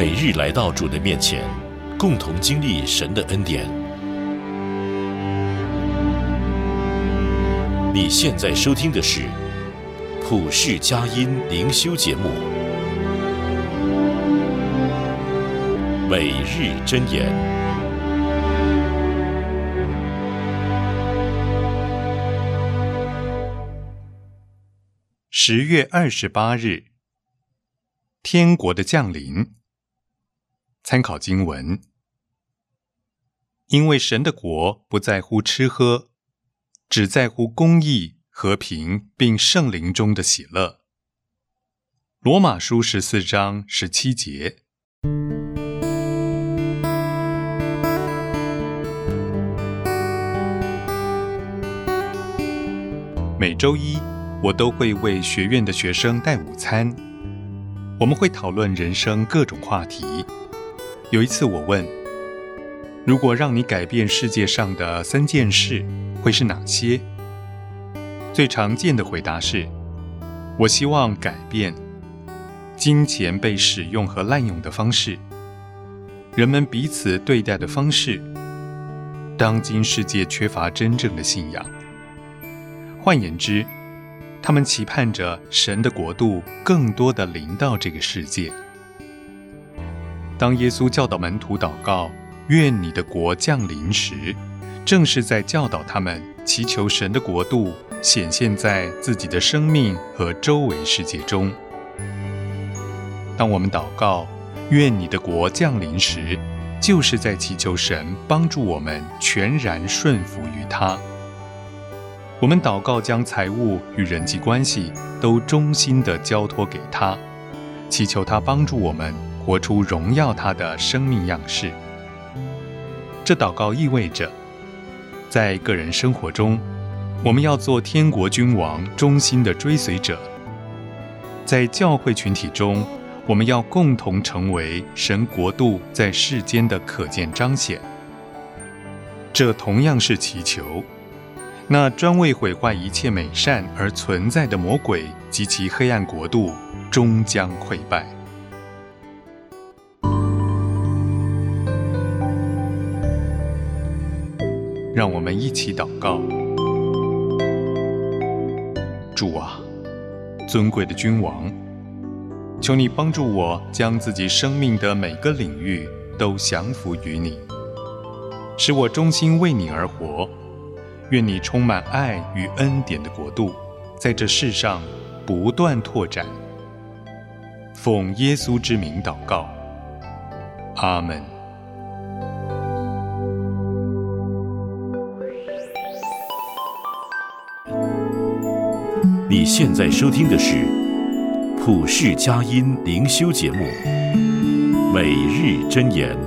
每日来到主的面前，共同经历神的恩典。你现在收听的是普世佳音灵修节目，每日箴言。 10月28日，天国的降临。参考经文：因为神的国不在乎吃喝，只在乎公义、和平，并圣灵中的喜乐。罗马书14章17节。每周一，我都会为学院的学生带午餐，我们会讨论人生各种话题。有一次我问，如果让你改变世界上的3件事，会是哪些？最常见的回答是，我希望改变金钱被使用和滥用的方式，人们彼此对待的方式，当今世界缺乏真正的信仰。换言之，他们期盼着神的国度更多地临到这个世界。当耶稣教导门徒祷告，愿你的国降临时，正是在教导他们祈求神的国度显现在自己的生命和周围世界中。当我们祷告，愿你的国降临时，就是在祈求神帮助我们全然顺服于他。我们祷告将财务与人际关系都忠心地交托给他，祈求他帮助我们活出荣耀他的生命样式。这祷告意味着，在个人生活中，我们要做天国君王忠心的追随者；在教会群体中，我们要共同成为神国度在世间的可见彰显。这同样是祈求，那专为毁坏一切美善而存在的魔鬼及其黑暗国度终将溃败。让我们一起祷告。主啊，尊贵的君王，求你帮助我将自己生命的每个领域都降服于你，使我忠心为你而活。愿你充满爱与恩典的国度，在这世上不断拓展。奉耶稣之名祷告，阿们。 你现在收听的是普世佳音灵修节目，每日箴言。